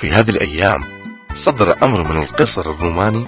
وفي هذه الأيام صدر أمر من القيصر الروماني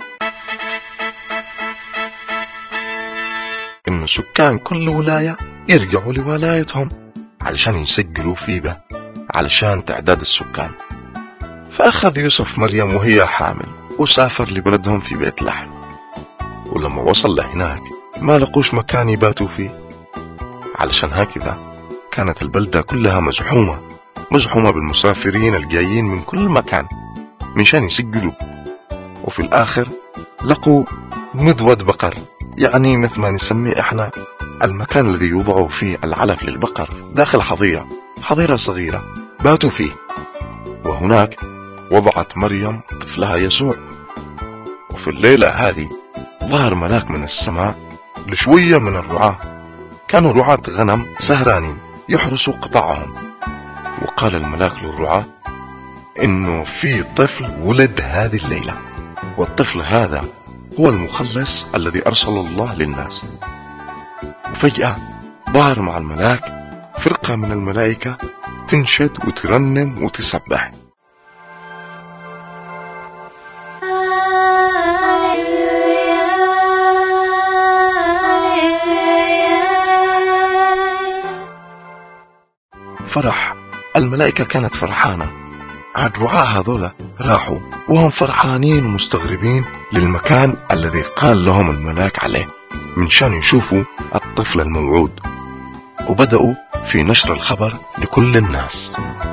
إن سكان كل ولاية يرجعوا لولايتهم علشان يسجلوا فيها علشان تعداد السكان. فأخذ يوسف مريم وهي حامل وسافر لبلدهم في بيت لحم، ولما وصل لهناك ما لقوش مكان يباتوا فيه، علشان هكذا كانت البلدة كلها مزحومة بالمسافرين الجايين من كل مكان منشان يسجلوا. وفي الآخر لقوا مذود بقر، يعني مثل ما نسميه احنا المكان الذي يوضع فيه العلف للبقر داخل حظيرة صغيرة باتوا فيه. وهناك وضعت مريم طفلها يسوع. وفي الليلة هذه ظهر ملاك من السماء لشوية من الرعاة، كانوا رعاة غنم سهرانين يحرسوا قطعهم. وقال الملاك للرعاة إنه في طفل ولد هذه الليلة، والطفل هذا هو المخلص الذي أرسله الله للناس. وفجأة ظهر مع الملاك فرقة من الملائكة تنشد وترنم وتسبح. فرح الملائكة كانت فرحانة. عاد رعاة هذولا راحوا وهم فرحانين ومستغربين للمكان الذي قال لهم الملاك عليه منشان يشوفوا الطفل الموعود، وبدأوا في نشر الخبر لكل الناس.